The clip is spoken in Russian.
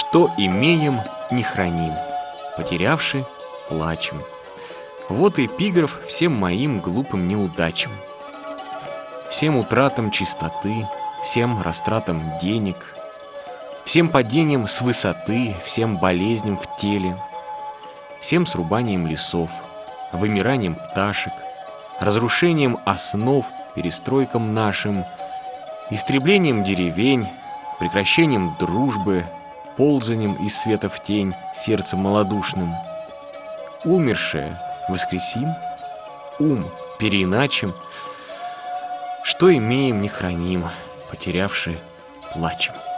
Что имеем, не храним, потерявши, плачем. Вот эпиграф всем моим глупым неудачам, всем утратам чистоты, всем растратам денег, всем падениям с высоты, всем болезням в теле, всем срубанием лесов, вымиранием пташек, разрушением основ, перестройкам нашим, истреблением деревень, прекращением дружбы, ползанием из света в тень сердцем малодушным. Умершее воскресим, ум переиначим, что имеем, не храним, потерявши, плачем.